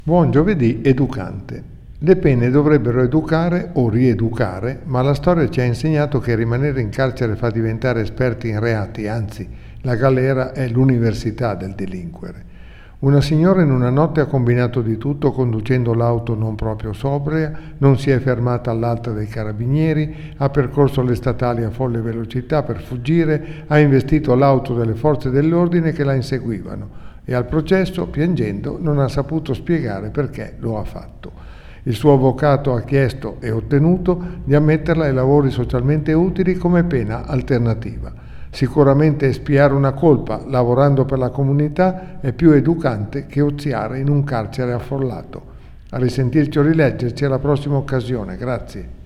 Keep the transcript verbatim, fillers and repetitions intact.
Buon giovedì educante. Le pene dovrebbero educare o rieducare, ma la storia ci ha insegnato che rimanere in carcere fa diventare esperti in reati, anzi, la galera è l'università del delinquere. Una signora in una notte ha combinato di tutto conducendo l'auto non proprio sobria, non si è fermata all'alta dei carabinieri, ha percorso le statali a folle velocità per fuggire, ha investito l'auto delle forze dell'ordine che la inseguivano e al processo, piangendo, non ha saputo spiegare perché lo ha fatto. Il suo avvocato ha chiesto e ottenuto di ammetterla ai lavori socialmente utili come pena alternativa. Sicuramente espiare una colpa lavorando per la comunità è più educante che oziare in un carcere affollato. A risentirci o rileggerci alla prossima occasione. Grazie.